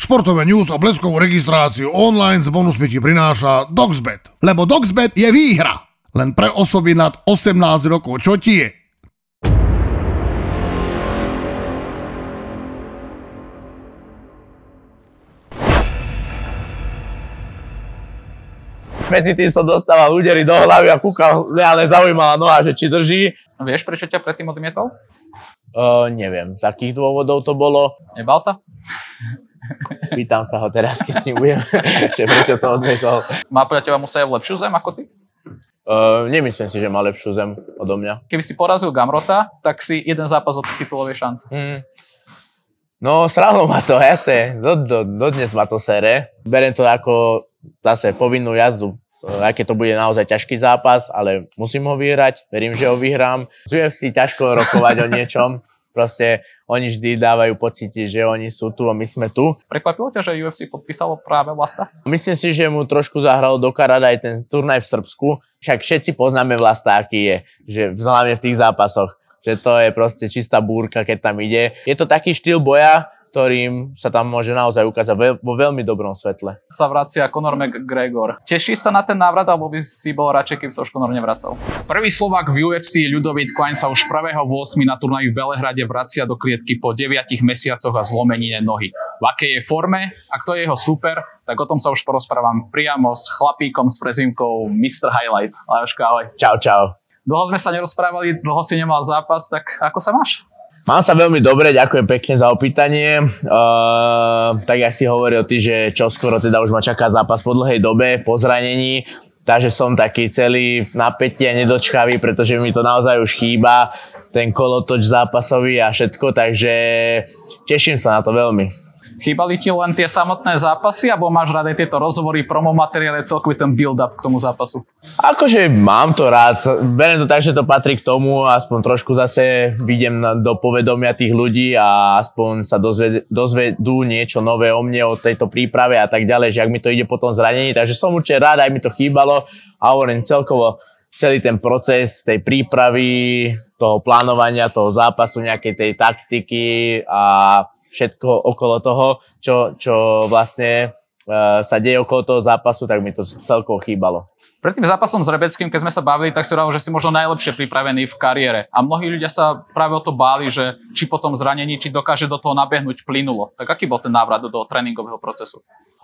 Športové news a bleskovú registráciu online s bonusmi ti prináša Doxbet. Lebo Doxbet je výhra. Len pre osoby nad 18 rokov. Čo ti je? Medzi tým som dostával údery do hlavy a kúkal, reálne zaujímala noha, že či drží. Vieš, prečo ťa predtým odmietol? Neviem, z akých dôvodov to bolo. Nebal sa? Pýtam sa ho teraz, keď s ním budem, že prečo to odmietol. Má podľa teba Musajev lepšiu zem ako ty? Nemyslím si, že má lepšiu zem odo mňa. Keby si porazil Gamrota, tak si jeden zápas od titulovej šance. No, sralo ma to, jasne. Dodnes ma to sere. Beriem to ako zase povinnú jazdu. Aj keď to bude naozaj ťažký zápas, ale musím ho vyhrať. Verím, že ho vyhrám. Z UFC ťažko rokovať o niečom. Proste oni vždy dávajú pocítiť, že oni sú tu a my sme tu. Prekvapilo ťa, že UFC podpísalo práve Vlasta? Myslím si, že mu trošku zahralo do karát aj ten turnaj v Srbsku. Však všetci poznáme Vlasta, aký je. Že hlavne v tých zápasoch. Že to je proste čistá búrka, keď tam ide. Je to taký štýl boja, ktorým sa tam môže naozaj ukázať vo veľmi dobrom svetle. Sa vracia Conor McGregor. Tešíš sa na ten návrat, alebo by si bol radšej, keby sa už Conor nevracal? Prvý Slovák v UFC Ľudovít Klein sa už 1.8. na turnaji v Belehrade vracia do klietky po 9 mesiacoch a zlomenine nohy. V akej je forme a kto je jeho super, tak o tom sa už porozprávam priamo s chlapíkom s prezýmkou Mr. Highlight. Láška, ahoj. Čau, čau. Dlho sme sa nerozprávali, dlho si nemal zápas, tak ako sa máš? Mám sa veľmi dobre, ďakujem pekne za opýtanie. Tak jak si hovoril ty, že čoskoro teda už ma čaká zápas po dlhej dobe, po zranení. Takže som taký celý napätý a nedočkavý, pretože mi to naozaj už chýba, ten kolotoč zápasový a všetko, takže teším sa na to veľmi. Chýbali ti len tie samotné zápasy, alebo máš rád aj tieto rozhovory, promo materiály, celkový ten build-up k tomu zápasu? Akože mám to rád, beriem to tak, že to patrí k tomu, aspoň trošku zase vidím do povedomia tých ľudí a aspoň sa dozvedú niečo nové o mne, o tejto príprave a tak ďalej, že ak mi to ide po tom zranení, takže som určite rád, aj mi to chýbalo a hovorím celkovo celý ten proces tej prípravy, toho plánovania, toho zápasu, nejakej tej taktiky a všetko okolo toho, čo vlastne sa deje okolo toho zápasu, tak mi to celkovo chýbalo. Pred tým zápasom s Rebeckým, keď sme sa bavili, tak si hovoril, že si možno najlepšie pripravený v kariére. A mnohí ľudia sa práve o to báli, že či po tom zranení, či dokáže do toho nabehnúť plynulo. Tak aký bol ten návrat do tréningového procesu?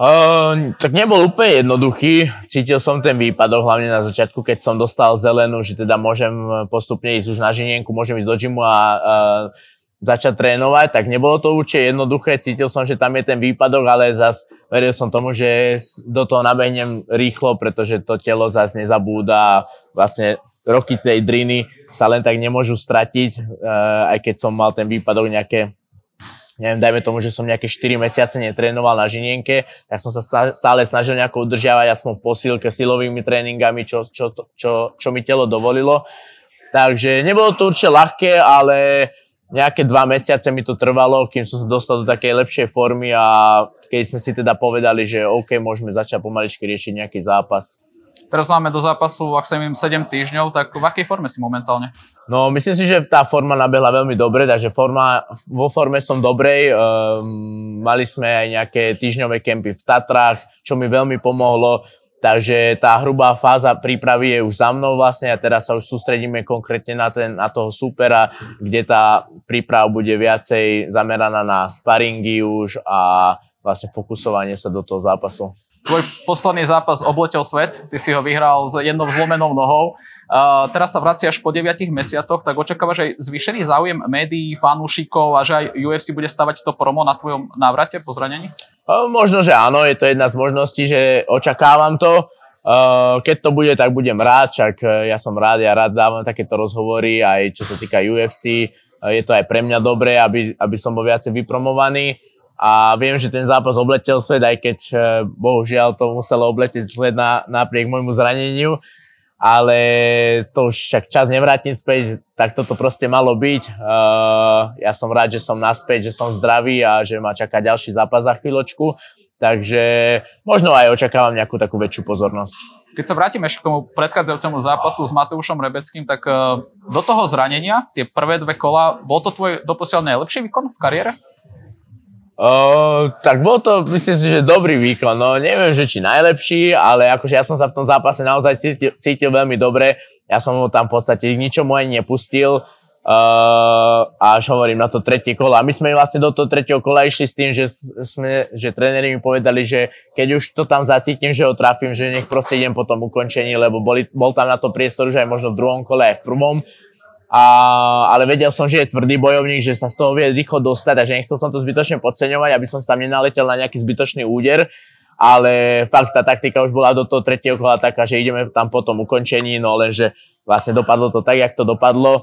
Tak nebol úplne jednoduchý. Cítil som ten výpadok, hlavne na začiatku, keď som dostal zelenú, že teda môžem postupne ísť už na žinienku, môžem ísť do gymu a začať trénovať, tak nebolo to určite jednoduché, cítil som, že tam je ten výpadok, ale zas veril som tomu, že do toho nabehnem rýchlo, pretože to telo zas nezabúda, vlastne roky tej driny sa len tak nemôžu stratiť, aj keď som mal ten výpadok nejaké, neviem, dajme tomu, že som nejaké 4 mesiace netrénoval na žinienke, tak som sa stále snažil nejako udržiavať aspoň posilke silovými tréningami, čo mi telo dovolilo. Takže nebolo to určite ľahké, ale nejaké 2 mesiace mi to trvalo, kým som sa dostal do takej lepšej formy a keď sme si teda povedali, že OK, môžeme začať pomaličky riešiť nejaký zápas. Teraz máme do zápasu, ak sa neviem, 7 týždňov, tak v akej forme si momentálne? No, myslím si, že tá forma nabehla veľmi dobre, takže vo forme som dobrej. Mali sme aj nejaké týždňové kempy v Tatrách, čo mi veľmi pomohlo. Takže tá hrubá fáza prípravy je už za mnou vlastne a teraz sa už sústredíme konkrétne na toho supera, kde tá príprava bude viacej zameraná na sparingy už a vlastne fokusovanie sa do toho zápasu. Tvoj posledný zápas obletel svet, ty si ho vyhral s jednou zlomenou nohou. Teraz sa vraciaš po 9 mesiacoch, tak očakávaš aj zvýšený záujem médií, fanúšikov a že aj UFC bude stavať to promo na tvojom návrate po zranení? Možno, že áno, je to jedna z možností, že očakávam to. Keď to bude, tak budem rád, však ja som rád, ja rád dávam takéto rozhovory, aj čo sa týka UFC. Je to aj pre mňa dobré, aby som bol viacej vypromovaný. A viem, že ten zápas obletel svet, aj keď bohužiaľ to muselo obletieť svet napriek môjmu zraneniu. Ale to už však čas nevrátim späť, tak toto proste malo byť. Ja som rád, že som naspäť, že som zdravý a že ma čaká ďalší zápas za chvíľočku. Takže možno aj očakávam nejakú takú väčšiu pozornosť. Keď sa vrátime ešte k tomu predchádzajúcemu zápasu s Mateušom Rebeckým, tak do toho zranenia, tie prvé 2 kola, bol to tvoj doposiaľ najlepší výkon v kariére? Tak bol to, myslím si, že dobrý výkon. No, neviem, že či najlepší, ale akože ja som sa v tom zápase naozaj cítil veľmi dobre. Ja som ho tam v podstate k ničomu ani nepustil. Až hovorím na to tretie kolo. A my sme vlastne do toho tretieho kola išli s tým, že tréneri mi povedali, že keď už to tam zacítim, že ho trafím, že nech proste idem po tom ukončení, lebo bol tam na to priestor, že aj možno v druhom kole, aj v prvom. Ale vedel som, že je tvrdý bojovník, že sa z toho vie rýchlo dostať a že nechcel som to zbytočne podceňovať, aby som sa tam nenaletel na nejaký zbytočný úder, ale fakt tá taktika už bola do toho tretieho kola taká, že ideme tam po tom ukončení, no lenže vlastne dopadlo to tak, jak to dopadlo,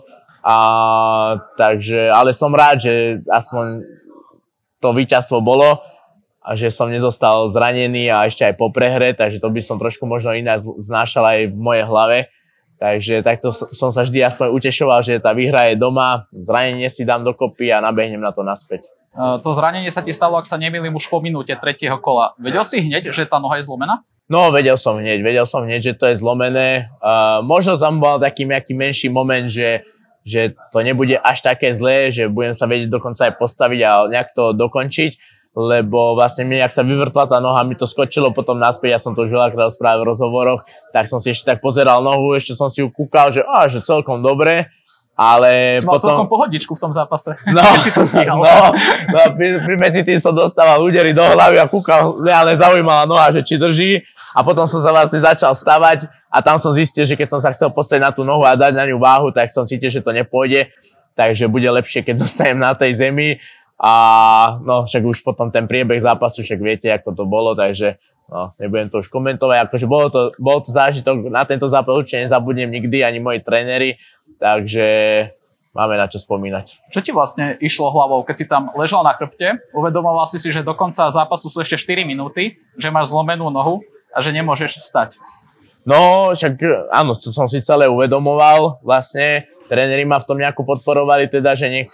takže, ale som rád, že aspoň to víťazstvo bolo a že som nezostal zranený a ešte aj po prehre, takže to by som trošku možno ináč znášal aj v mojej hlave. Takže takto som sa vždy aspoň utešoval, že tá výhra je doma, zranenie si dám dokopy a nabehnem na to naspäť. To zranenie sa ti stalo, ak sa nemýlim, už po minúte tretieho kola. Vedel si hneď, že tá noha je zlomená? No, vedel som hneď, že to je zlomené. Možno tam bol taký nejaký menší moment, že to nebude až také zlé, že budem sa vedieť dokonca aj postaviť a nejak to dokončiť. Lebo vlastne mi, ak sa vyvrtla tá noha, mi to skočilo potom naspäť, ja som to už veľakrát rozprával v rozhovoroch, tak som si ešte tak pozeral nohu, ešte som si ju kúkal, že celkom dobre, ale si mal potom... celkom pohodičku v tom zápase, no, keď si to stíhal. Medzi tým som dostával údery do hlavy a kúkal, reálne zaujímala noha, že či drží a potom som sa vlastne začal stavať a tam som zistil, že keď som sa chcel postaviť na tú nohu a dať na ňu váhu, tak som cítil, že to nepôjde, takže bude lepšie, keď zostanem na tej zemi. A no, však už potom ten priebeh zápasu, však viete, ako to bolo, takže no, nebudem to už komentovať, akože bol to zážitok, na tento zápas určite nezabudnem nikdy, ani moji tréneri, takže máme na čo spomínať. Čo ti vlastne išlo hlavou, keď si tam ležal na chrbte, uvedomoval si, že do konca zápasu sú ešte 4 minúty, že máš zlomenú nohu a že nemôžeš vstať? No, však áno, to som si celé uvedomoval, vlastne tréneri ma v tom nejako podporovali, teda, že nech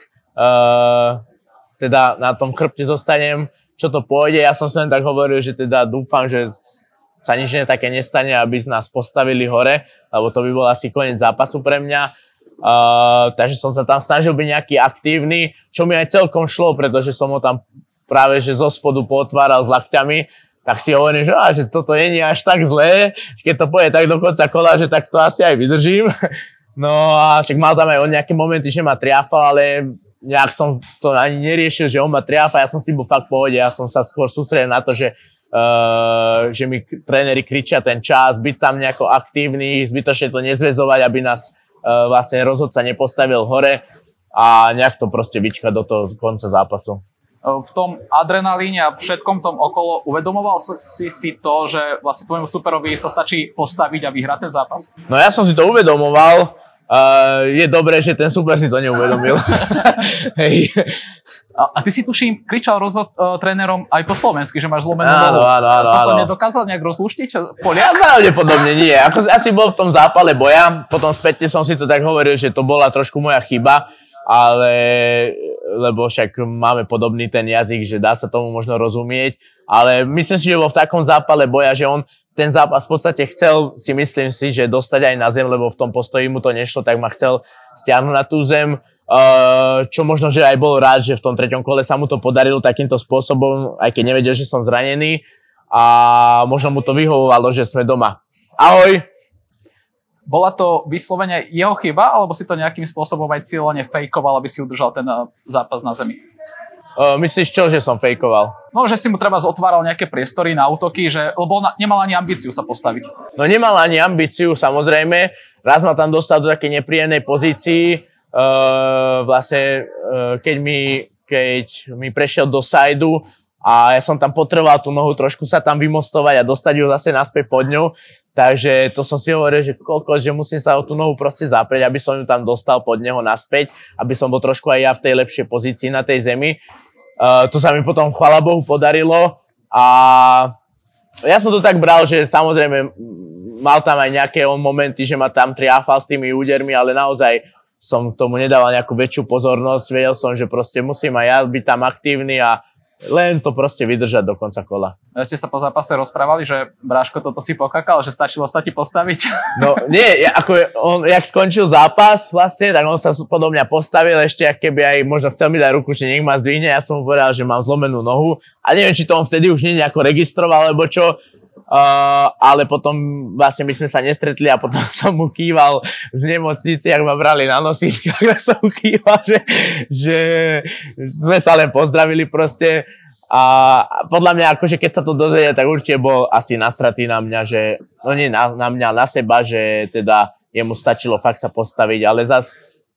teda na tom chrbte zostanem, čo to pôjde. Ja som si len tak hovoril, že teda dúfam, že sa nič také nestane, aby nás postavili hore, lebo to by bol asi koniec zápasu pre mňa. Takže som sa tam snažil byť nejaký aktívny, čo mi aj celkom šlo, pretože som ho tam práve že zo spodu potváral s lakťami, tak si hovorím, že toto nie je až tak zlé, keď to pôjde tak do konca kola, že tak to asi aj vydržím. No a však mal tam aj nejaké momenty, že ma triafal, ale nejak som to ani neriešil, že on ma triafa, ja som s tým bol fakt v pohode, ja som sa skôr sústredil na to, že mi tréneri kričia ten čas, byť tam nejako aktívny, zbytočne to nezväzovať, aby nás vlastne rozhodca nepostavil hore a nejak to proste vyčkať do toho konca zápasu. V tom adrenalíne a všetkom tom okolo uvedomoval si to, že vlastne tvojmu superovi sa stačí postaviť a vyhrať ten zápas? No ja som si to uvedomoval. Je dobré, že ten super si to neuvedomil. Hej. A ty si tuším kričal trénerom aj po slovensky, že máš zlomenú nohu. Áno. To nedokázal nejak rozlúštiť? Ja pravdepodobne nie. Ako asi bol v tom zápale boja, potom spätne som si to tak hovoril, že to bola trošku moja chyba, ale lebo však máme podobný ten jazyk, že dá sa tomu možno rozumieť, ale myslím si, že bol v takom zápale boja, že on ten zápas v podstate chcel, myslím si, že dostať aj na zem, lebo v tom postoji mu to nešlo, tak ma chcel stiahnuť na tú zem, čo možno, že aj bol rád, že v tom treťom kole sa mu to podarilo takýmto spôsobom, aj keď nevedel, že som zranený a možno mu to vyhovovalo, že sme doma. Ahoj! Bola to vyslovene jeho chyba, alebo si to nejakým spôsobom aj cieľene fejkoval, aby si udržal ten zápas na zemi? Myslíš čo, že som fejkoval? No, že si mu treba otváral nejaké priestory na útoky, lebo nemal ani ambíciu sa postaviť. No nemal ani ambíciu, samozrejme. Raz ma tam dostal do takej nepríjemnej pozícii. Keď mi prešiel do sajdu a ja som tam potreboval tú nohu trošku sa tam vymostovať a dostať ju zase naspäť pod ňu. Takže to som si hovoril, že že musím sa o tú nohu proste zaprieť, aby som ju tam dostal pod neho naspäť, aby som bol trošku aj ja v tej lepšej pozícii na tej zemi. To sa mi potom, chvála Bohu, podarilo a ja som to tak bral, že samozrejme mal tam aj nejaké momenty, že ma tam triafal s tými údermi, ale naozaj som tomu nedával nejakú väčšiu pozornosť. Vedel som, že proste musím aj ja byť tam aktívny a len to proste vydržať do konca kola. Ste sa po zápase rozprávali, že Bráško, toto si pokakal, že stačilo sa ti postaviť? No nie, on, jak skončil zápas vlastne, tak on sa podo mňa postavil ešte, ak keby aj možno chcel mi dať ruku, že nech ma zdvihne, ja som mu povedal, že mám zlomenú nohu a neviem, či to on vtedy už nie nejako registroval, alebo čo, ale potom vlastne my sme sa nestretli a potom som mu kýval z nemocnice, jak ma brali na nosítkach, tak som mu kýval, že sme sa len pozdravili proste. A podľa mňa, akože keď sa to dozvedie, tak určite bol asi nasratý na mňa, že, no nie na mňa, na seba, že teda jemu stačilo fakt sa postaviť, ale zas,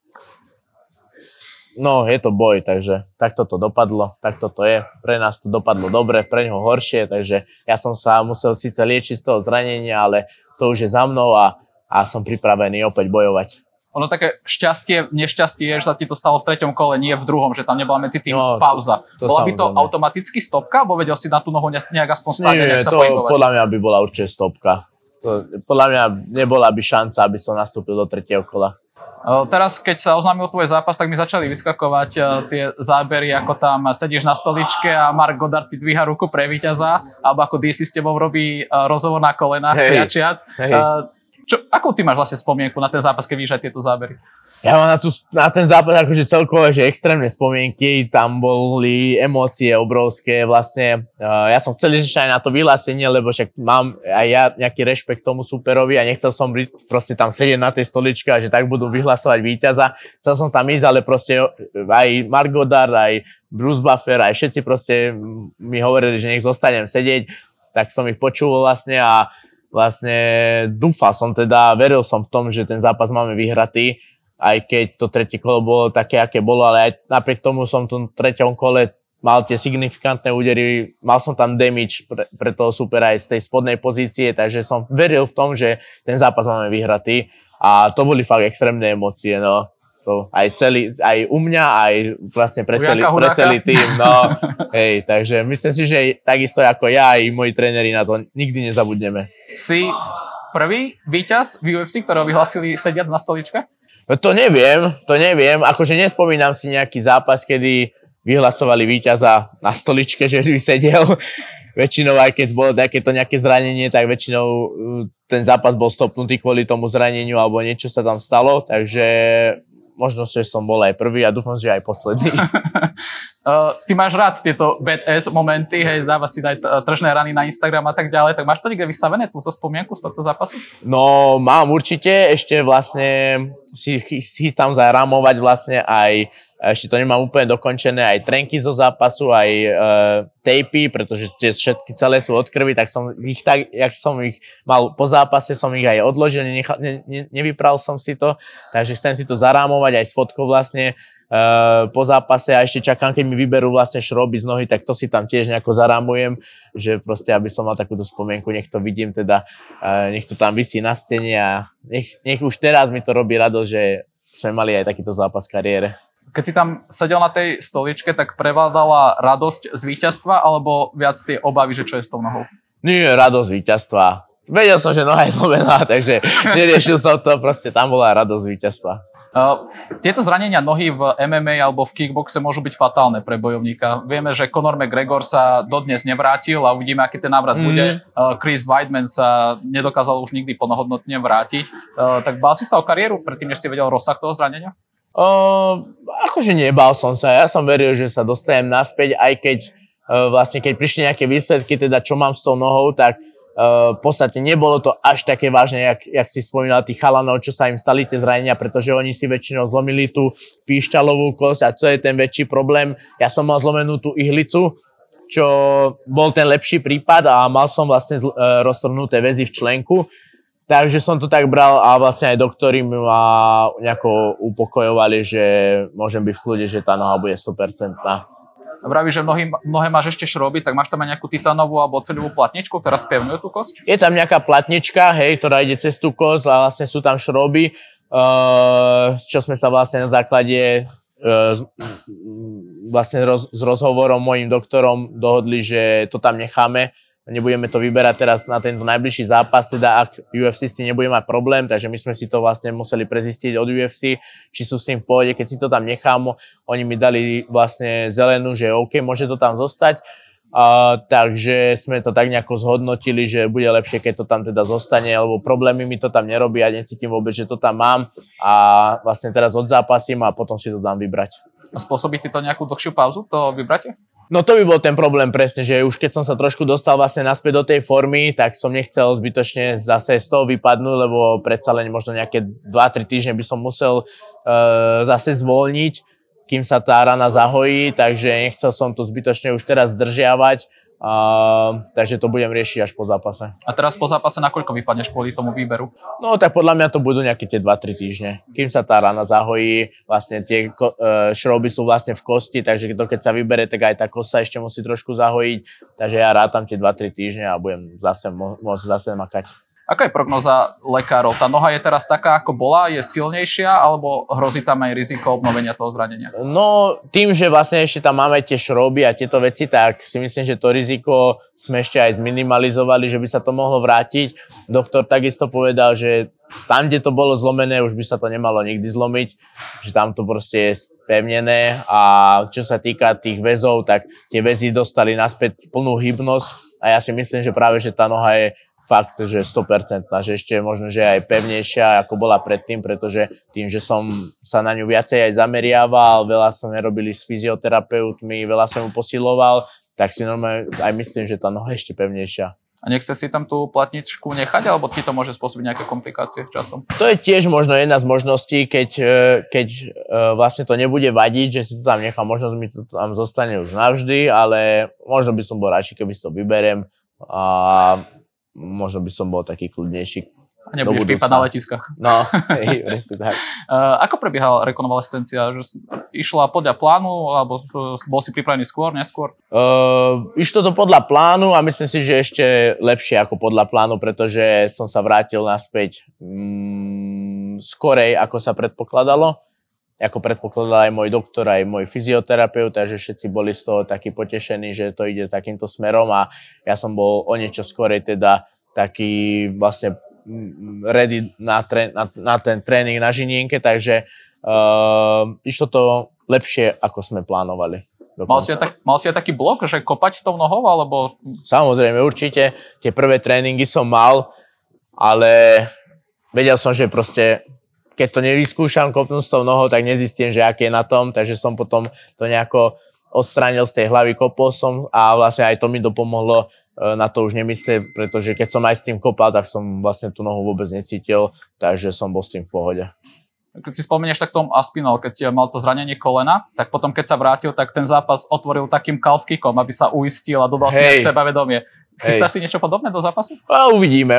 no je to boj, takže takto to dopadlo, takto to je. Pre nás to dopadlo dobre, pre ňoho horšie, takže ja som sa musel síce liečiť z toho zranenia, ale to už je za mnou a som pripravený opäť bojovať. Ono také šťastie, nešťastie je, že sa ti to stalo v 3. kole, nie v 2., že tam nebola medzi tým pauza. Bola by to automaticky stopka, alebo vedel si na tú nohu nejak aspoň stáť, nejak sa pohybovať? Podľa mňa by bola určite stopka. Podľa mňa nebola by šanca, aby som nastúpil do 3. kola. Teraz, keď sa oznámil tvoj zápas, tak mi začali vyskakovať tie zábery, ako tam sedíš na stoličke a Mark Goddard ti dvíha ruku pre víťaza, alebo ako DC s tebou robí rozhovor na kolenách, priačiac. Akú ty máš vlastne spomienku na ten zápas, keď vidíš aj tieto zábery? Ja mám na ten zápas akože celkové, že extrémne spomienky, tam boli emócie obrovské vlastne. Ja som chcel ísť aj na to vyhlásenie, lebo však mám aj ja nejaký rešpekt tomu superovi a nechcel som proste tam sedieť na tej stoličke a že tak budú vyhlasovať víťaza. Chcel som tam ísť, ale proste aj Mark Goddard, aj Bruce Buffer, aj všetci proste mi hovorili, že nech zostanem sedieť, tak som ich počul vlastne a vlastne dúfal som teda, veril som v tom, že ten zápas máme vyhratý, aj keď to 3. kolo bolo také, aké bolo, ale aj napriek tomu som v tom 3. kole mal tie signifikantné údery, mal som tam damage pre toho supera aj z tej spodnej pozície, takže som veril v tom, že ten zápas máme vyhratý a to boli fakt extrémne emócie, no. To aj u mňa, aj vlastne pre celý tým, no. Hej, takže myslím si, že takisto ako ja, aj moji tréneri na to nikdy nezabudneme. Si prvý víťaz v UFC, ktorého vyhlásili sediac na stoličke? No to neviem, akože nespomínam si nejaký zápas, kedy vyhlasovali víťaza na stoličke, že by sedel. Väčšinou, aj keď bolo takéto nejaké zranenie, tak väčšinou ten zápas bol stopnutý kvôli tomu zraneniu alebo niečo sa tam stalo, takže možno, že som bol aj prvý a dúfam, že aj posledný. Ty máš rád tieto badass momenty, hej, dáva si aj tržné rany na Instagram a tak ďalej, tak máš to niekde vystavené, tú spomienku z tohto zápasu? No, mám určite, ešte vlastne si chystám zarámovať vlastne aj, ešte to nemám úplne dokončené, aj trenky zo zápasu, aj tapy, pretože tie všetky celé sú od krvi, tak som ich tak, jak som ich mal po zápase, som ich aj odložil, nevypral som si to, takže chcem si to zarámovať aj s fotkou vlastne, po zápase a ešte čakám, keď mi vyberú vlastne šroby z nohy, tak to si tam tiež nejako zarámujem, že proste, aby som mal takúto spomienku, nech to vidím teda, nech to tam visí na stene a nech už teraz mi to robí radosť, že sme mali aj takýto zápas v kariére. Keď si tam sedel na tej stoličke, tak prevládala radosť z víťazstva alebo viac tie obavy, že čo je s tou nohou? Nie, radosť víťazstva. Vedel som, že noha je zlomená, takže neriešil som to, proste tam bola radosť víťazstva. Tieto zranenia nohy v MMA alebo v kickboxe môžu byť fatálne pre bojovníka. Vieme, že Conor McGregor sa dodnes nevrátil a uvidíme, aký ten návrat bude. Chris Weidman sa nedokázal už nikdy plnohodnotne vrátiť. Tak bál si sa o kariéru predtým, než si vedel rozsah toho zranenia? Akože nebál som sa. Ja som veril, že sa dostanem naspäť, aj keď vlastne keď prišli nejaké výsledky, teda čo mám s tou nohou, tak v podstate nebolo to až také vážne, jak si spomínal tých chalanov, čo sa im stali tie zranenia, pretože oni si väčšinou zlomili tú píšťalovú kosť a čo je ten väčší problém. Ja som mal zlomenú tú ihlicu, čo bol ten lepší prípad a mal som vlastne roztrhnuté väzy v členku, takže som to tak bral a vlastne aj doktori ma nejako upokojovali, že môžem byť v kľude, že tá noha bude 100%. Vravíš, že mnohé máš ešte šroby, tak máš tam aj nejakú titánovú alebo oceľovú platničku, ktorá spevňuje tú kosť? Je tam nejaká platnička, hej, ktorá ide cez tú kosť a vlastne sú tam šroby, čo sme sa vlastne na základe vlastne s rozhovorom mojim doktorom dohodli, že to tam necháme nebudeme to vyberať teraz na tento najbližší zápas, teda ak UFC s tým nebude mať problém, takže my sme si to vlastne museli prezistiť od UFC, či sú s tým v pohode, keď si to tam nechám, oni mi dali vlastne zelenú, že OK, môže to tam zostať, takže sme to tak nejako zhodnotili, že bude lepšie, keď to tam teda zostane, lebo problémy mi to tam nerobí, ja necítim vôbec, že to tam mám a vlastne teraz odzápasím a potom si to dám vybrať. A spôsobí ti to nejakú dlhšiu pauzu, to vybratie? No to by bol ten problém presne, že už keď som sa trošku dostal vlastne naspäť do tej formy, tak som nechcel zbytočne zase z toho vypadnúť, lebo predsa len možno nejaké 2-3 týždne by som musel zase zvolniť, kým sa tá rana zahojí, takže nechcel som to zbytočne už teraz zdržiavať, takže to budem riešiť až po zápase. A teraz po zápase nakoľko vypadneš kvôli tomu výberu? No tak podľa mňa to budú nejaké tie 2-3 týždne, kým sa tá rana zahojí, vlastne tie šrouby sú vlastne v kosti, takže keď sa vybere, tak aj tá kosa ešte musí trošku zahojiť, takže ja rátam tie 2-3 týždne a budem zase môcť zase makať. Aká je prognoza lekárov? Tá noha je teraz taká, ako bola? Je silnejšia? Alebo hrozí tam aj riziko obnovenia toho zranenia? No, tým, že vlastne ešte tam máme tie šrouby a tieto veci, tak si myslím, že to riziko sme ešte aj zminimalizovali, že by sa to mohlo vrátiť. Doktor takisto povedal, že tam, kde to bolo zlomené, už by sa to nemalo nikdy zlomiť, že tam to proste je spevnené a čo sa týka tých väzov, tak tie väzy dostali naspäť plnú hybnosť a ja si myslím, že práve, že tá noha je fakt, že 100%, že ešte možno, že aj pevnejšia, ako bola predtým, pretože tým, že som sa na ňu viacej aj zameriaval, veľa som nerobili s fyzioterapeutmi, veľa som ju posiloval, tak si normálne aj myslím, že tá noha je ešte pevnejšia. A nechce si tam tú platničku nechať, alebo ti to môže spôsobiť nejaké komplikácie časom? To je tiež možno jedna z možností, keď vlastne to nebude vadiť, že si to tam nechám, možno mi to tam zostane už navždy, ale možno by som bol radšej, keby si to vyberiem a možno by som bol taký kľudnejší. A nebudeš pípať na letiskách. No, presne tak. Ako prebiehala rekonvalescencia? Išla podľa plánu, alebo bol si pripravený skôr, neskôr? Išlo to podľa plánu a myslím si, že ešte lepšie ako podľa plánu, pretože som sa vrátil naspäť skorej, ako sa predpokladalo. Ako predpokladal aj môj doktor, aj môj fyzioterapeut, takže všetci boli z toho takí potešení, že to ide takýmto smerom a ja som bol o niečo skorej teda taký vlastne ready na ten tréning na Žinienke, takže išlo to lepšie, ako sme plánovali. Mal si aj taký blok, že kopať tou nohou, alebo... Samozrejme, určite. Tie prvé tréningy som mal, ale vedel som, že proste keď to nevyskúšam kopnúť s tou nohou, tak nezistím, že aký je na tom, takže som potom to nejako odstránil z tej hlavy, kopol som a vlastne aj to mi dopomohlo na to už nemyslieť, pretože keď som aj s tým kopal, tak som vlastne tú nohu vôbec necítil, takže som bol s tým v pohode. Keď si spomenieš, tak Tom Aspinall, keď mal to zranenie kolena, tak potom keď sa vrátil, tak ten zápas otvoril takým calf kickom, aby sa uistil a dodal si sebavedomie. Chystáš si niečo podobné do zápasu? Uvidíme.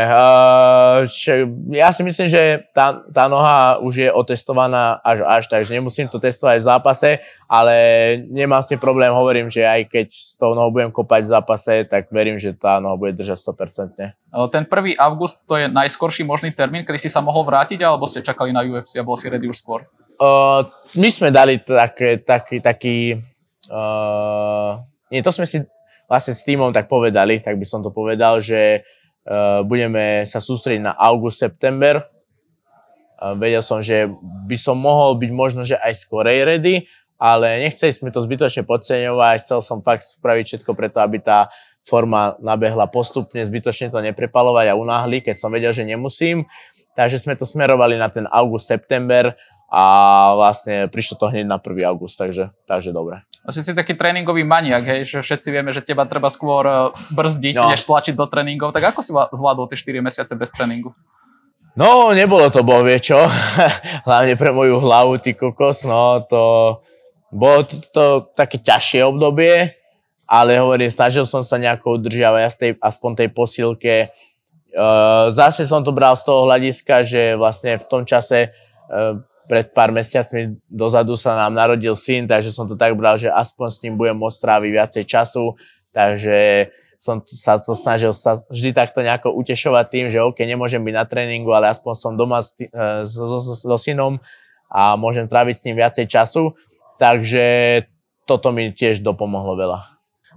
Ja si myslím, že tá noha už je otestovaná až, takže nemusím to testovať v zápase, ale nemám s tým problém, hovorím, že aj keď s tou nohou budem kopať v zápase, tak verím, že tá noha bude držať 100%. Ten 1. august, to je najskorší možný termín, kedy si sa mohol vrátiť, alebo ste čakali na UFC a bol si ready už skôr? My sme dali taký nie, to sme si vlastne s týmom tak povedali, tak by som to povedal, že budeme sa sústrediť na august, september. Vedel som, že by som mohol byť možno, že aj skorej ready, ale nechceli sme to zbytočne podceňovať, chcel som fakt spraviť všetko preto, aby tá forma nabehla postupne, zbytočne to neprepalovať a unáhliť, keď som vedel, že nemusím. Takže sme to smerovali na ten august, september a vlastne prišlo to hneď na 1. august, takže dobre. Asi si taký tréningový maniak, hej, že všetci vieme, že teba treba skôr brzdiť, než tlačiť do tréningov. Tak ako si zvládol tie 4 mesiace bez tréningu? No, nebolo to bohvie čo. Hlavne pre moju hlavu, ty kokos, no to bolo to také ťažšie obdobie, ale hovorím, snažil som sa nejako udržiavať aspoň tej posilke. Zase som to bral z toho hľadiska, že vlastne v tom čase pred pár mesiacmi dozadu sa nám narodil syn, takže som to tak bral, že aspoň s ním budem môcť stráviť viacej času, takže som sa to snažil sa vždy takto nejako utešovať tým, že OK, nemôžem byť na tréningu, ale aspoň som doma so synom a môžem tráviť s ním viacej času, takže toto mi tiež dopomohlo veľa.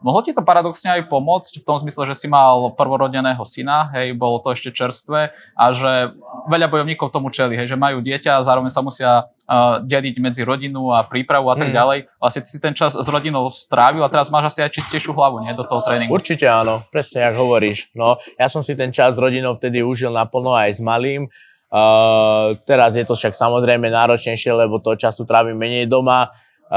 Mohlo ti to paradoxne aj pomôcť v tom zmysle, že si mal prvorodeného syna, hej, bolo to ešte čerstvé a že veľa bojovníkov tomu čeli, hej, že majú dieťa a zároveň sa musia deliť medzi rodinu a prípravu a tak ďalej. Vlastne ty si ten čas s rodinou strávil a teraz máš asi aj čistejšiu hlavu, nie, do toho tréningu. Určite áno, presne jak hovoríš. No, ja som si ten čas s rodinou vtedy užil naplno aj s malým. Teraz je to však samozrejme náročnejšie, lebo toho času trávim menej doma.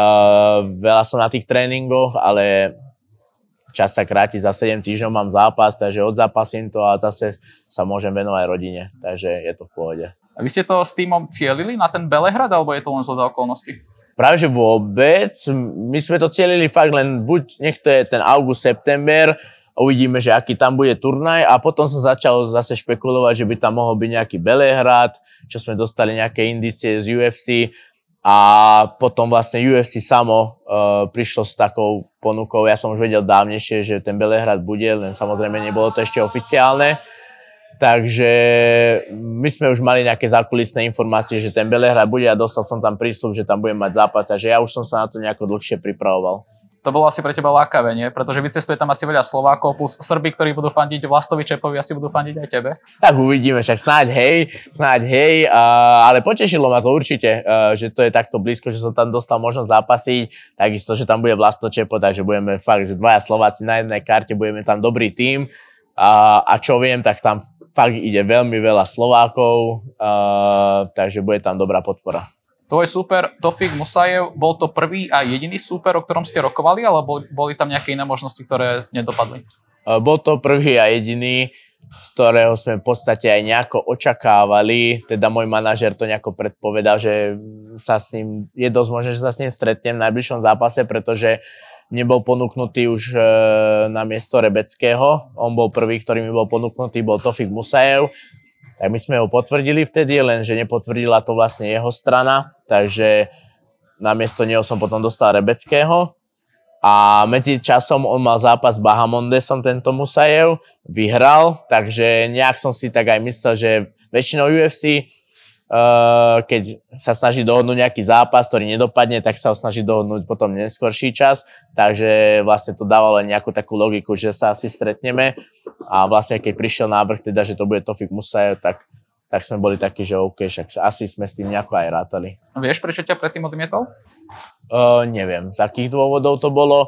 Veľa som na tých tréningoch, ale čas sa kráti, za 7 týždňov mám zápas, takže odzápasím to a zase sa môžem venovať rodine, takže je to v pohode. A vy ste to s týmom cielili na ten Belehrad, alebo je to len zhoda okolností? Práve že vôbec, my sme to cielili fakt len buď nech to je ten august, september, uvidíme, že aký tam bude turnaj a potom som začal zase špekulovať, že by tam mohol byť nejaký Belehrad, čo sme dostali nejaké indície z UFC. A potom vlastne UFC samo prišlo s takou ponukou. Ja som už vedel dávnejšie, že ten Belehrad bude, len samozrejme nebolo to ešte oficiálne. Takže my sme už mali nejaké zákulisné informácie, že ten Belehrad bude a dostal som tam prísľub, že tam budem mať zápas. Takže ja už som sa na to nejako dlhšie pripravoval. To bolo asi pre teba lákavé, nie? Pretože vycestuje tam asi veľa Slovákov, plus Srbi, ktorí budú fandiť Vlastovi Čepovi, asi budú fandiť aj tebe. Tak uvidíme, však snáď hej, ale potešilo ma to určite, že to je takto blízko, že som tam dostal možnosť zápasiť, takisto, že tam bude Vlasto Čepo, takže budeme fakt, že dvaja Slováci na jednej karte, budeme tam dobrý tím a čo viem, tak tam fakt ide veľmi veľa Slovákov, takže bude tam dobrá podpora. Tvoj súper Tofik Musajev, bol to prvý a jediný súper, o ktorom ste rokovali, alebo boli tam nejaké iné možnosti, ktoré nedopadli? Bol to prvý a jediný, z ktorého sme v podstate aj nejako očakávali, teda môj manažer to nejako predpovedal, že sa s ním, je dosť možné, že sa s ním stretnem v najbližšom zápase, pretože nebol ponúknutý už na miesto Rebeckého. On bol prvý, ktorý mi bol ponúknutý, bol Tofik Musajev. Tak my sme ho potvrdili vtedy, lenže nepotvrdila to vlastne jeho strana, takže namiesto neho som potom dostal Rebeckého a medzi časom on mal zápas s Bahamondesom, tento Musajev, vyhral, takže nejak som si tak aj myslel, že väčšinou UFC, keď sa snaží dohodnúť nejaký zápas, ktorý nedopadne, tak sa ho snaží dohodnúť potom neskorší čas, takže vlastne to dávalo nejakú takú logiku, že sa asi stretneme a vlastne keď prišiel návrh teda, že to bude Tofik Musajev, tak sme boli takí, že OK, však asi sme s tým nejako aj rátali. Vieš, prečo ťa predtým odmietol? Neviem, z akých dôvodov to bolo,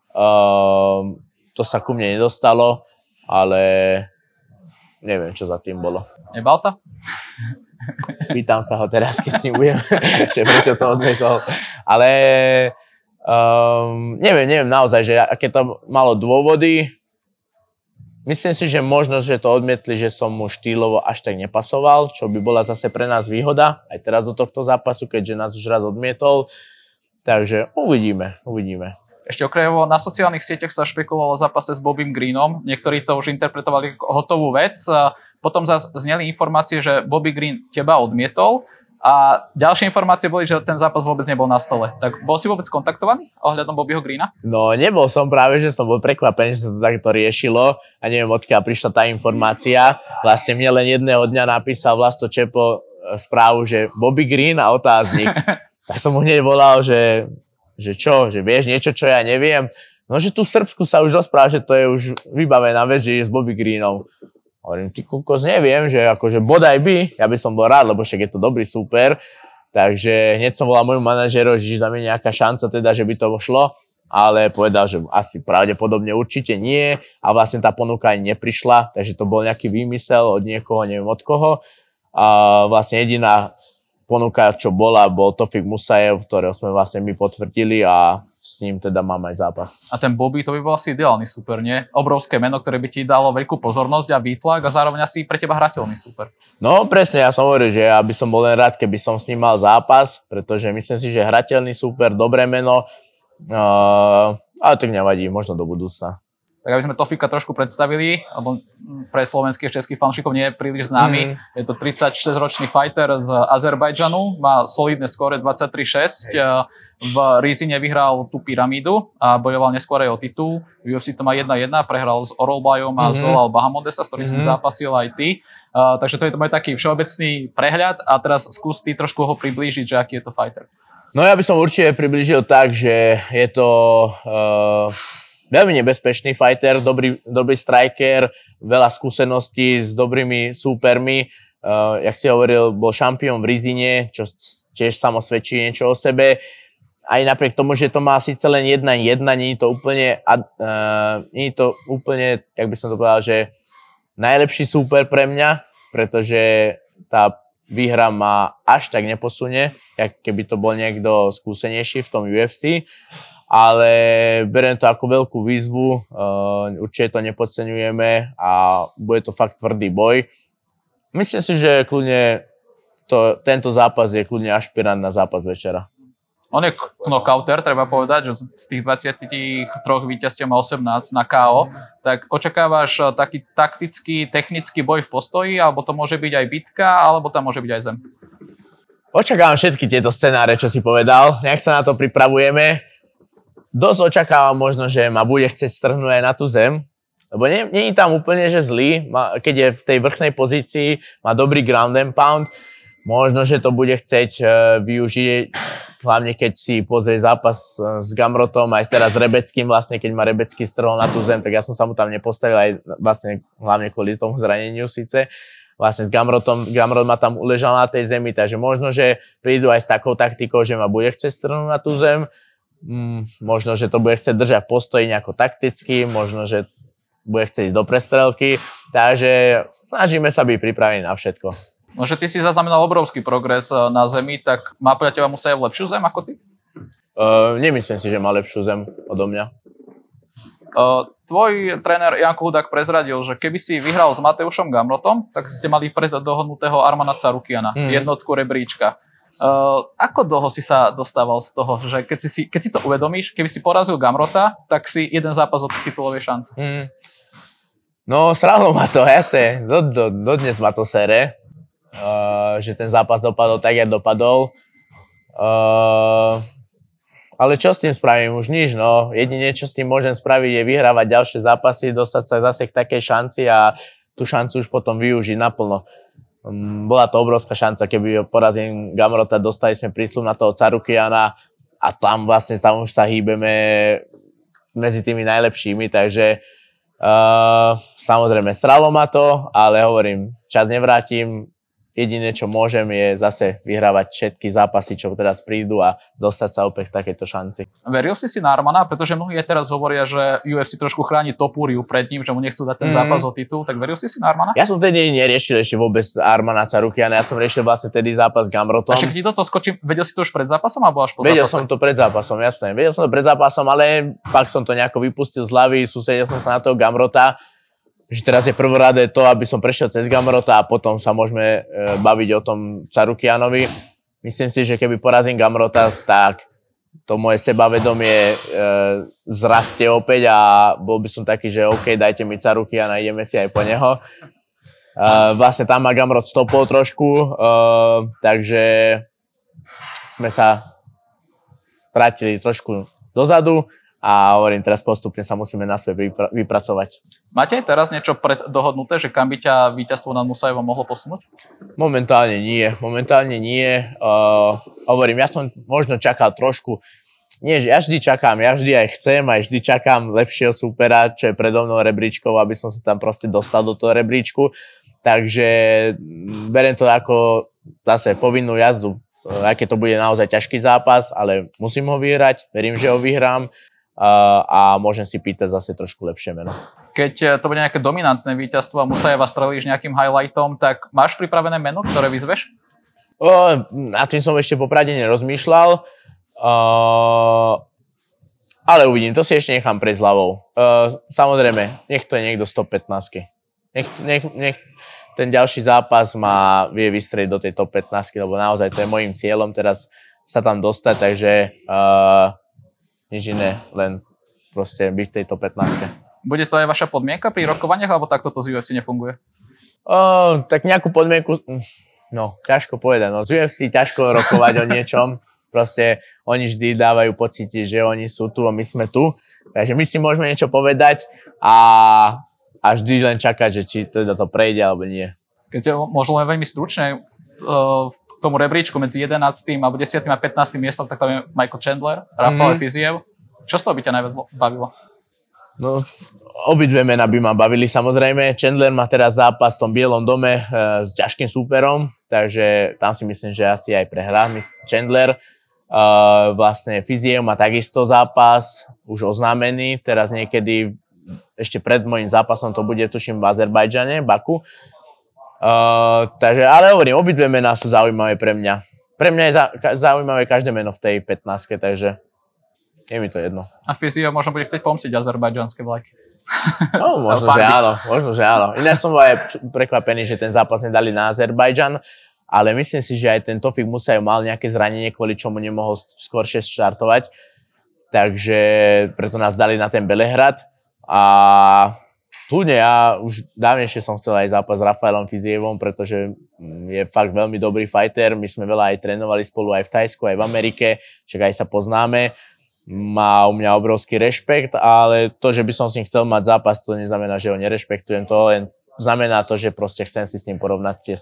to sa ku mne nedostalo, ale neviem, čo za tým bolo. Nebal sa? Pýtam sa ho teraz, keď s ním budem, že prečo to odmietol. Ale neviem naozaj, že aké to malo dôvody. Myslím si, že možno, že to odmietli, že som mu štýlovo až tak nepasoval, čo by bola zase pre nás výhoda, aj teraz do tohto zápasu, keďže nás už raz odmietol. Takže uvidíme. Ešte okrajovo na sociálnych sieťach sa špekulovalo o zápase s Bobbym Greenom. Niektorí to už interpretovali ako hotovú vec. Potom zase zneli informácie, že Bobby Green teba odmietol a ďalšie informácie boli, že ten zápas vôbec nebol na stole. Tak bol si vôbec kontaktovaný ohľadom Bobbyho Greena? No nebol som, práve že som bol prekvapený, že sa to takto riešilo a neviem, odkiaľ prišla tá informácia. Vlastne mne len jedného dňa napísal Vlasto Čepo správu, že Bobby Green a otáznik. Tak som mu hneď volal, že čo, že vieš niečo, čo ja neviem. No, že tu v Srbsku sa už rozpráva, že to je už vybavená vec, že je s Bobby Greenom. Hovorím, ty kukos, neviem, že akože bodaj by, ja by som bol rád, lebo však je to dobrý súper. Takže hneď som volal môjmu manažerovi, že tam je nejaká šanca teda, že by to šlo, ale povedal, že asi pravdepodobne určite nie a vlastne tá ponuka ani neprišla, takže to bol nejaký výmysel od niekoho, neviem od koho. A vlastne jediná ponuka, čo bola, bol Tofik Musajev, ktorého sme vlastne my potvrdili a s ním teda mám aj zápas. A ten Bobby, to by bol asi ideálny super, nie? Obrovské meno, ktoré by ti dalo veľkú pozornosť a výtlak a zároveň asi pre teba hrateľný super. No presne, ja som hovoril, že ja by som bol len rád, keby som s ním mal zápas, pretože myslím si, že hrateľný super, dobré meno, ale tak nevadí, možno do budúcna. Tak aby sme Tofika trošku predstavili, lebo pre slovenských českých fanšikov nie je príliš známy. Je to 36-ročný fighter z Azerbajdžanu, má solidné skóre 23-6. V Rizine vyhral tú pyramídu a bojoval neskôr aj o titul. V UFC to má 1-1, prehral s Orolbajom a zdolal Bahamondesa, s ktorým som zápasil aj ty. Takže to je to môj taký všeobecný prehľad a teraz skús ty trošku ho priblížiť, že aký je to fighter. No ja by som určite priblížil tak, že je to veľmi nebezpečný fighter, dobrý striker, veľa skúseností s dobrými súpermi. Jak si hovoril, bol šampión v Rizine, čo tiež samo svedčí niečo o sebe. Aj napriek tomu, že to má síce len 1-1, nie je to úplne, jak by som to povedal, že najlepší súper pre mňa, pretože tá výhra ma až tak neposunie, jak keby to bol niekto skúsenejší v tom UFC. Ale beriem to ako veľkú výzvu, určite to nepodceňujeme a bude to fakt tvrdý boj. Myslím si, že kľudne tento zápas je kľudne ašpirant na zápas večera. On je knockouter, treba povedať, že z tých 23 víťazstiev má 18 na KO. Tak očakávaš taký taktický, technický boj v postoji, alebo to môže byť aj bitka, alebo tam môže byť aj zem? Očakávam všetky tieto scenáre, čo si povedal. Nejak sa na to pripravujeme. Dosť očakávam možno, že ma bude chcieť strhnúť aj na tú zem. Lebo nie je tam úplne, že zlý, keď je v tej vrchnej pozícii, má dobrý ground and pound, možno, že to bude chcieť využiť, hlavne keď si pozrie zápas s Gamrotom, aj teraz s Rebeckým, vlastne keď ma Rebecký strhol na tú zem, tak ja som sa mu tam nepostavil, aj vlastne hlavne kvôli tomu zraneniu síce. Vlastne s Gamrotom, Gamrot ma tam uležal na tej zemi, takže možno, že prídu aj s takou taktikou, že ma bude chcieť strhnúť na tú zem, možno, že to bude chcieť držať postoji nejako takticky, možno, že bude chcieť ísť do prestrelky, takže snažíme sa byť pripravení na všetko. No, že ty si zaznamenal obrovský progres na zemi, tak má podľa teba Musajev lepšiu zem ako ty? Nemyslím si, že má lepšiu zem odo mňa. Tvoj tréner Janko Hudák prezradil, že keby si vyhral s Mateušom Gamrotom, tak ste mali preddohodnutého Armana Carukiana, jednotku rebríčka. Ako dlho si sa dostával z toho, že keď si to uvedomíš, keby si porazil Gamrota, tak si jeden zápas od titulovej šance? No, sralo ma to, jasne. Dodnes ma to sere, že ten zápas dopadol tak, jak dopadol. Ale čo s tým spravím? Už nič, no. Jedine, čo s tým môžem spraviť, je vyhrávať ďalšie zápasy, dostať sa zase k takej šanci a tú šancu už potom využiť naplno. Bola to obrovská šanca, keby porazím Gamrota, dostali sme prísľub na toho Carukiana a tam vlastne už sa hýbeme medzi tými najlepšími, takže samozrejme sralo ma to, ale hovorím, čas nevrátim. Jediné, čo môžem, je zase vyhrávať všetky zápasy, čo teraz prídu a dostať sa opäť k takejto šanci. Veril si na Armana, pretože mnohí aj teraz hovoria, že UFC trošku chráni Topúriu pred ním, že mu nechcú dať ten zápas o titul, tak veril si na Armana? Ja som tedy neriešil ešte vôbec Armana Carukiana, ja som riešil vlastne tedy zápas s Gamrotom. A však ti do toho skočím, vedel si to už pred zápasom alebo až po zápase? Vedel som to pred zápasom, jasné. Vedel som to pred zápasom, ale pak som to nejako vypustil z hlavy, sústredil som sa na toho Gamrota. Že teraz je prvoradé to, aby som prešiel cez Gamrota a potom sa môžeme baviť o tom Carukianovi. Myslím si, že keby porazím Gamrota, tak to moje sebavedomie vzrastie opäť a bol by som taký, že OK, dajte mi Carukiana, ideme si aj po neho. Vlastne tam ma Gamrot stopol trošku, takže sme sa vrátili trošku dozadu. A hovorím, teraz postupne sa musíme naspäť vypracovať. Máte aj teraz niečo preddohodnuté, že kam by ťa víťazstvo nad Musajevom mohlo posunúť? Momentálne nie. Hovorím, ja som možno čakal trošku, nie, že ja vždy čakám, ja vždy aj chcem, aj vždy čakám lepšieho súpera, čo je predo mnou rebríčkou, aby som sa tam proste dostal do toho rebríčku. Takže beriem to ako zase povinnú jazdu. Aj keď to bude naozaj ťažký zápas, ale musím ho vyhrať, verím, že ho vyhrám. A môžem si pýtať zase trošku lepšie meno. Keď to bude nejaké dominantné víťazstvo a Musajeva strelíš nejakým highlightom, tak máš pripravené meno, ktoré vyzveš? Na tým som ešte popravde nerozmýšľal, ale uvidím, to si ešte nechám prejsť hlavou. Samozrejme, nech to je niekto 115. Nech ten ďalší zápas ma vie vystrieť do tej top 15, lebo naozaj to je môjim cieľom teraz sa tam dostať, takže nič iné, len proste byť v tejto 15. Bude to aj vaša podmienka pri rokovaniach, alebo takto to z UFC nefunguje? Tak nejakú podmienku, no, ťažko povedať. No, z UFC ťažko rokovať o niečom. Proste oni vždy dávajú pocítiť, že oni sú tu a my sme tu. Takže my si môžeme niečo povedať a vždy len čakať, že či teda to prejde alebo nie. Keď možno len veľmi stručne, k tomu rebríčku medzi 11. alebo 10. a 15. miestom, tak tam je Michael Chandler, Rafael Fiziev. Čo z toho by ťa najviac bavilo? No, obidve mená by ma bavili samozrejme. Chandler má teraz zápas v tom Bielom dome s ťažkým súperom, takže tam si myslím, že asi aj prehrá Chandler. Vlastne Fiziev má takisto zápas, už oznámený, teraz niekedy ešte pred môjim zápasom to bude, tuším, v Azerbajdžane, Baku. Takže, ale hovorím, obidve mená sú zaujímavé pre mňa. Pre mňa je zaujímavé každé meno v tej 15, takže je mi to jedno. A Fiziev možno bude chcieť pomstiť azerbajdžanské vlajky. No, možno, že áno. Ináč som bol aj prekvapený, že ten zápas nedali na Azerbajdžan, ale myslím si, že aj ten Tofik Musajev mal nejaké zranenie, kvôli čomu nemohol skôršie štartovať, takže preto nás dali na ten Belehrad a kľudne ja už dávnejšie som chcel aj zápas s Rafaelom Fizievom, pretože je fakt veľmi dobrý fighter, my sme veľa aj trénovali spolu aj v Thajsku, aj v Amerike, však aj sa poznáme. Má u mňa obrovský rešpekt, ale to, že by som s ním chcel mať zápas, to neznamená, že ho nerešpektujem. To len znamená to, že proste chcem si s ním porovnať tie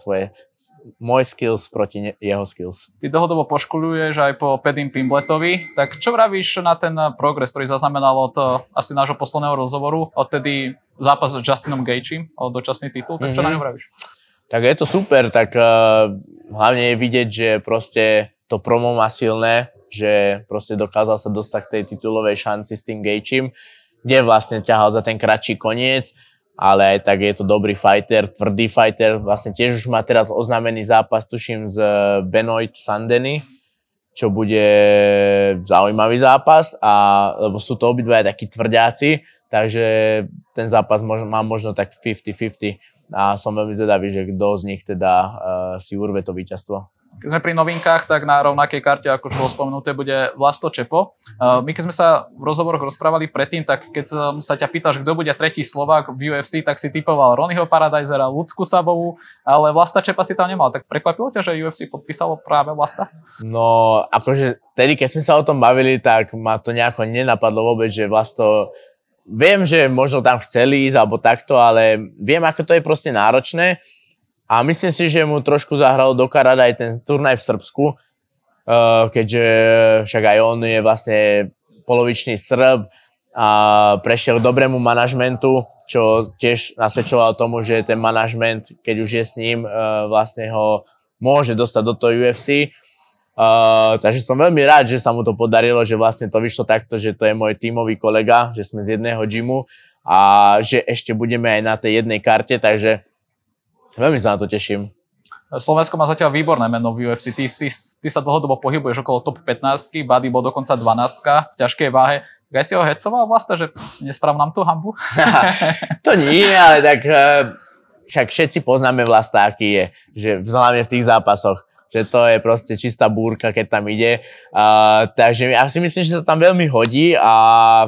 môj skills proti jeho skills. Ty dlhodobo poškoľuješ aj po Padim Pimbletovi, tak čo vravíš na ten progres, ktorý zaznamenal od asi nášho posledného rozhovoru, odtedy zápas s Justinom Gaethjem o dočasný titul, tak čo na ňom vravíš? Tak je to super, tak hlavne je vidieť, že proste to promo má silné, že proste dokázal sa dostať k tej titulovej šanci s tým Gaethjem, kde vlastne ťahal za ten kratší koniec, ale aj tak je to dobrý fighter, tvrdý fighter, vlastne tiež už má teraz oznámený zápas, tuším, z Benoit Sandeny, čo bude zaujímavý zápas, lebo sú to obidvaja takí tvrďáci, takže ten zápas má možno tak 50-50 a som veľmi zvedavý, že kto z nich teda si urve to víťazstvo. Keď sme pri novinkách, tak na rovnakej karte, ako už bolo spomenuté, bude Vlasto Čepo. My keď sme sa v rozhovoroch rozprávali predtým, tak keď sa ťa pýtaš, kto bude tretí Slovák v UFC, tak si typoval Ronnieho Paradisera, Ľudsku Sabovú, ale Vlasta Čepa si tam nemal. Tak prekvapilo ťa, že UFC podpísalo práve Vlasta? No, akože vtedy, keď sme sa o tom bavili, tak ma to nejako nenapadlo vôbec, že Vlasto... Viem, že možno tam chceli ísť alebo takto, ale viem, ako to je proste náročné. A myslím si, že mu trošku zahralo do karát aj ten turnaj v Srbsku, keďže však aj on je vlastne polovičný Srb a prešiel k dobrému manažmentu, čo tiež nasvedčoval tomu, že ten manažment, keď už je s ním, vlastne ho môže dostať do toho UFC. Takže som veľmi rád, že sa mu to podarilo, že vlastne to vyšlo takto, že to je môj tímový kolega, že sme z jedného gymu a že ešte budeme aj na tej jednej karte, takže veľmi sa na to teším. Slovensko má zatiaľ výborné meno v UFC. Ty sa dlhodobo pohybuješ okolo top 15, Buddy bol dokonca 12 v ťažkej váhe. Tak aj si ho hecoval Vlasta, že nesprav nám tú hanbu? To nie, ale tak však všetci poznáme Vlasta, aký je, že hlavne v tých zápasoch, že to je proste čistá búrka, keď tam ide. Takže ja si myslím, že to tam veľmi hodí a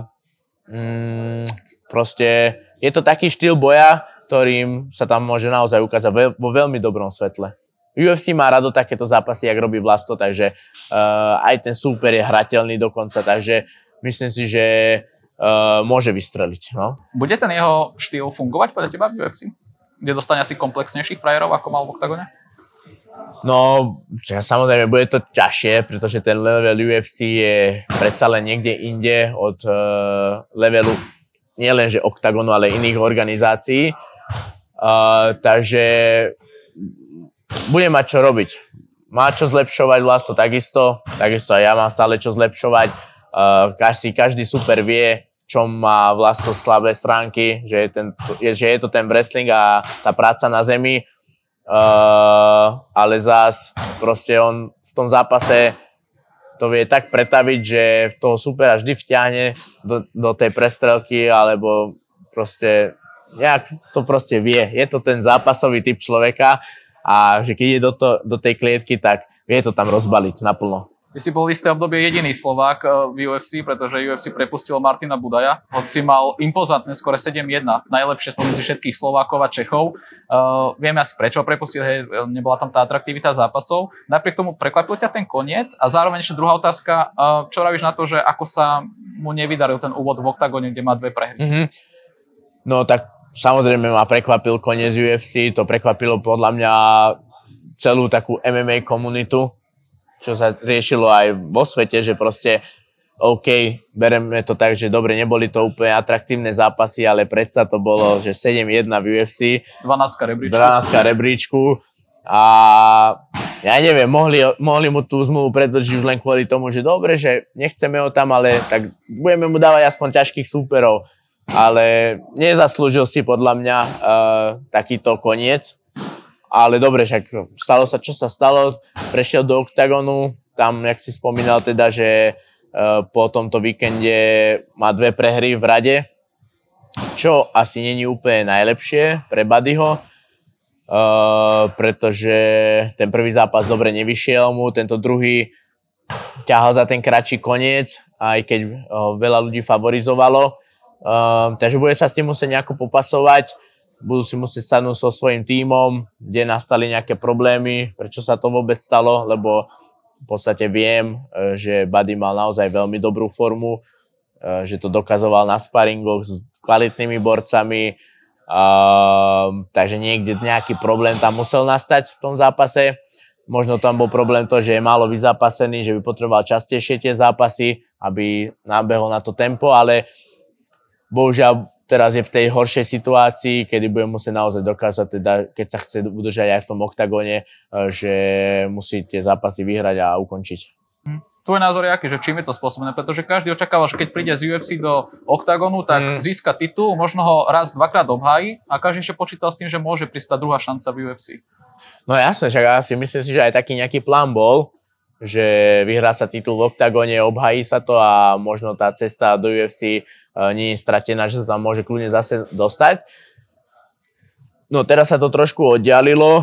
proste je to taký štýl boja, ktorým sa tam môže naozaj ukázať vo veľmi dobrom svetle. UFC má rado takéto zápasy, jak robí Vlasto, takže aj ten súper je hrateľný dokonca, takže myslím si, že môže vystreliť. No. Bude ten jeho štýl fungovať podľa teba v UFC? Kde dostane asi komplexnejších frajerov, ako mal v Oktagone? No, samozrejme, bude to ťažšie, pretože ten level UFC je predsa len niekde inde od levelu nielen že Oktagonu, ale iných organizácií. Takže bude mať čo robiť. Má čo zlepšovať Vlasto takisto aj ja mám stále čo zlepšovať. Každý super vie, čo má Vlasto slabé stránky, že je to ten wrestling a tá práca na zemi. Ale zás proste on v tom zápase to vie tak pretaviť, že toho supera vždy vťahne do tej prestrelky, alebo proste nejak to proste vie. Je to ten zápasový typ človeka a že keď ide do tej klietky, tak vie to tam rozbaliť naplno. Ty si bol v isté obdobie jediný Slovák v UFC, pretože UFC prepustilo Martina Budaja, hoci mal impozantné skore 7-1, najlepšie spomedzi všetkých Slovákov a Čechov. Vieme asi prečo prepustil, nebola tam tá atraktivita zápasov. Napriek tomu prekvapil ťa ten koniec a zároveň ešte druhá otázka, čo vravíš na to, že ako sa mu nevydaril ten úvod v Oktagone, kde má 2 prehry? No tak samozrejme ma prekvapil koniec UFC, to prekvapilo podľa mňa celú takú MMA komunitu, čo sa riešilo aj vo svete, že proste OK, bereme to tak, že dobre, neboli to úplne atraktívne zápasy, ale predsa to bolo, že 7-1 v UFC. 12 rebríčku. A ja neviem, mohli mu tú zmluvu predĺžiť už len kvôli tomu, že dobre, že nechceme ho tam, ale tak budeme mu dávať aspoň ťažkých súperov. Ale nezaslúžil si podľa mňa takýto koniec. Ale dobre, však stalo sa, čo sa stalo. Prešiel do oktagonu, tam, jak si spomínal teda, že po tomto víkende má 2 prehry v rade, čo asi není úplne najlepšie pre Buddyho, pretože ten prvý zápas dobre nevyšiel mu, tento druhý ťahal za ten kratší koniec, aj keď veľa ľudí favorizovalo. Takže bude sa s tým musieť nejako popasovať, budú si musieť sadnúť so svojím tímom, kde nastali nejaké problémy, prečo sa to vôbec stalo, lebo v podstate viem, že Buddy mal naozaj veľmi dobrú formu, že to dokazoval na sparingoch s kvalitnými borcami, takže niekde nejaký problém tam musel nastať v tom zápase. Možno tam bol problém to, že je málo vyzápasený, že by potreboval častejšie tie zápasy, aby nabehol na to tempo, ale bohužiaľ teraz je v tej horšej situácii, kedy bude musieť naozaj dokázať, teda, keď sa chce udržať aj v tom oktagóne, že musí tie zápasy vyhrať a ukončiť. Tvoj názor je aký, že čím je to spôsobené? Pretože každý očakáva, že keď príde z UFC do oktagónu, tak získa titul, možno ho raz, dvakrát obhájí a každý ešte počítal s tým, že môže pristať druhá šanca v UFC. No jasne, však ja si myslím si, že aj taký nejaký plán bol, že vyhrá sa titul v oktagóne, obhájí sa to a možno tá cesta do UFC nie je stratená, že sa tam môže kľudne zase dostať. No teraz sa to trošku oddialilo,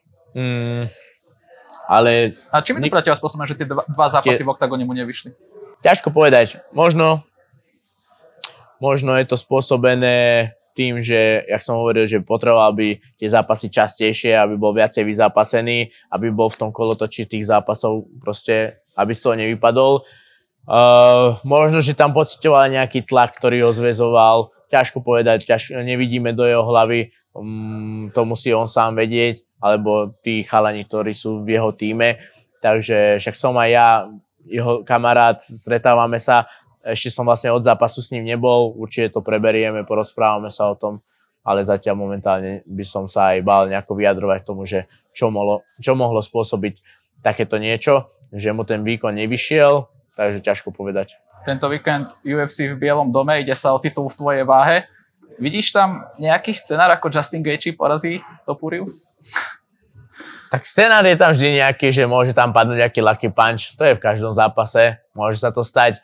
ale... A čím je to pre teba spôsobené, že tie dva zápasy v oktagóne mu nevyšli? Ťažko povedať. Možno je to spôsobené tým, že, jak som hovoril, že potreboval by tie zápasy častejšie, aby bol viacej vyzápasený, aby bol v tom kolotočí tých zápasov, proste, aby z toho nevypadol. Možno, že tam pociťoval nejaký tlak, ktorý ho zväzoval. Ťažko povedať, nevidíme do jeho hlavy, to musí on sám vedieť, alebo tí chalani, ktorí sú v jeho tíme. Takže však som aj ja, jeho kamarát, stretávame sa, ešte som vlastne od zápasu s ním nebol, určite to preberieme, porozprávame sa o tom, ale zatiaľ momentálne by som sa aj bál nejako vyjadrovať tomu, že čo mohlo spôsobiť takéto niečo, že mu ten výkon nevyšiel, takže ťažko povedať. Tento víkend UFC v Bielom dome, ide sa o titul v tvojej váhe. Vidíš tam nejaký scenár, ako Justin Gaethje porazí Topuriu? Tak scenár je tam vždy nejaký, že môže tam padnúť nejaký lucky punch. To je v každom zápase, môže sa to stať.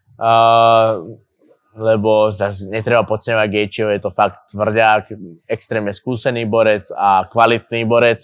Lebo netreba podceňovať Gaethjeho, je to fakt tvrďák, extrémne skúsený borec a kvalitný borec.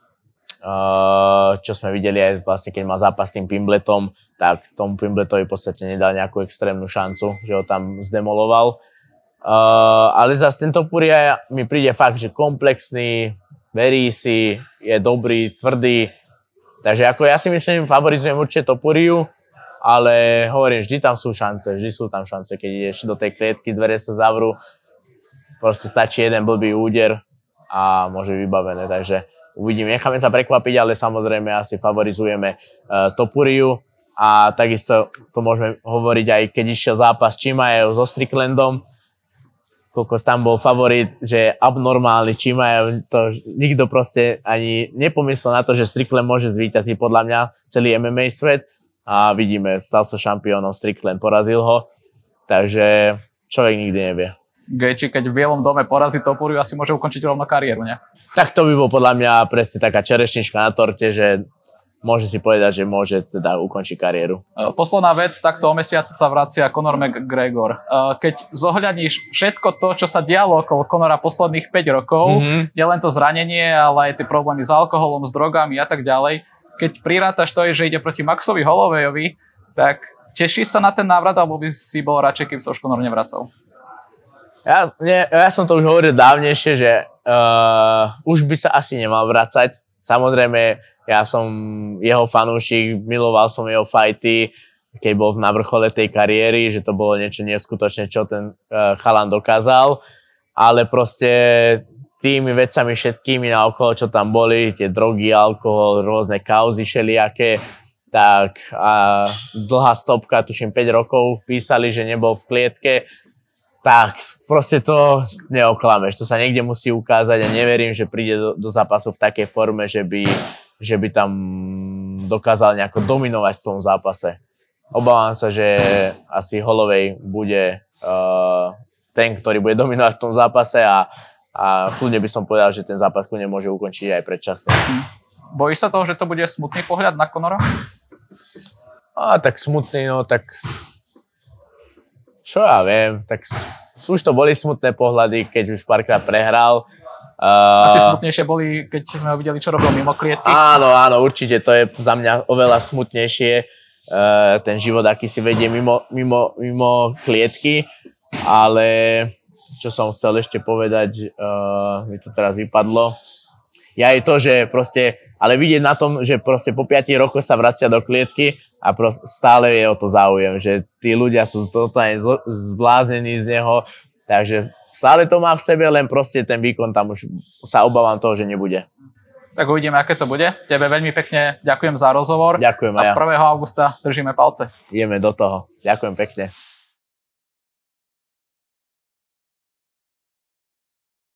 Čo sme videli aj vlastne, keď mal zápas s tým Pimbletom, tak tomu Pimbletovi v podstate nedal nejakú extrémnu šancu, že ho tam zdemoloval. Ale zase tento Topuria mi príde fakt, že komplexný, verí si, je dobrý, tvrdý. Takže ako ja si myslím, favorizujem určite Topuriu, ale hovorím, vždy sú tam šance, keď ideš do tej klietky, dvere sa zavrú, proste stačí jeden blbý úder a môže byť vybavené, takže uvidíme, necháme sa prekvapiť, ale samozrejme asi favorizujeme Topuriu a takisto to môžeme hovoriť aj keď išiel zápas Chimaev so Stricklandom, koľko tam bol favorit, že abnormálny Chimaev, to nikto proste ani nepomyslel na to, že Strickland môže zvíťaziť podľa mňa celý MMA svet a vidíme, stal sa šampiónom, Strickland porazil ho, takže človek nikdy nevie. Gaethje, keď v Bielom dome porazí Topuriu, asi môže ukončiť rovno kariéru, ne? Tak to by bol podľa mňa presne taká čerešnička na torte, že môže si povedať, že môže teda ukončiť kariéru. Posledná vec, takto o mesiac sa vracia Conor McGregor. Keď zohľadníš všetko to, čo sa dialo okolo Conora posledných 5 rokov, nie len to zranenie, ale aj tie problémy s alkoholom, s drogami a tak ďalej, keď prirátaš to, že ide proti Maxovi Hollowayovi, tak tešíš sa na ten návrat, alebo by si bol radšej, keby sa už Conor nevracal? Ja som to už hovoril dávnejšie, že už by sa asi nemal vracať. Samozrejme, ja som jeho fanúšik, miloval som jeho fighty, keď bol na vrchole tej kariéry, že to bolo niečo neskutočné, čo ten chalan dokázal. Ale proste tými vecami všetkými naokolo, čo tam boli, tie drogy, alkohol, rôzne kauzy všelijaké, tak a dlhá stopka, tuším 5 rokov, písali, že nebol v klietke, tak proste to neoklameš, to sa niekde musí ukázať a neverím, že príde do zápasu v takej forme, že by tam dokázal nejako dominovať v tom zápase. Obávam sa, že asi Holloway bude ten, ktorý bude dominovať v tom zápase a kľudne by som povedal, že ten zápas kľudne môže ukončiť aj predčasne. Bojíš sa toho, že to bude smutný pohľad na Conora? Tak smutný, no tak čo ja viem, tak už to boli smutné pohľady, keď už párkrát prehral. Asi smutnejšie boli, keď sme ho videli, čo robil mimo klietky. Áno, určite, to je za mňa oveľa smutnejšie, ten život, aký si vedie mimo klietky, ale čo som chcel ešte povedať, mi to teraz vypadlo. Ja je to, že proste, ale vidieť na tom, že proste po 5 rokoch sa vracia do klietky a stále je o to záujem, že tí ľudia sú totálne zbláznení z neho, takže stále to má v sebe, len proste ten výkon tam už sa obávam toho, že nebude. Tak uvidíme, aké to bude. Tebe veľmi pekne ďakujem za rozhovor. Ďakujem aj ja. A 1. augusta držíme palce. Ideme do toho. Ďakujem pekne.